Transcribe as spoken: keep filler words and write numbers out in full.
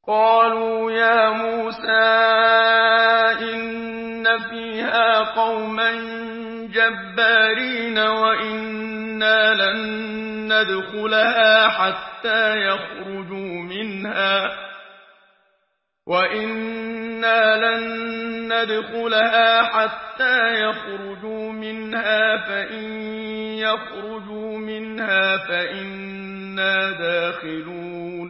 قالوا يا موسى إن فيها قوما جبارين وإنا لن ندخلها حتى يخرجوا منها وإنا لن ندخلها حتى يخرجوا منها فإن يخرجوا منها فإنا داخلون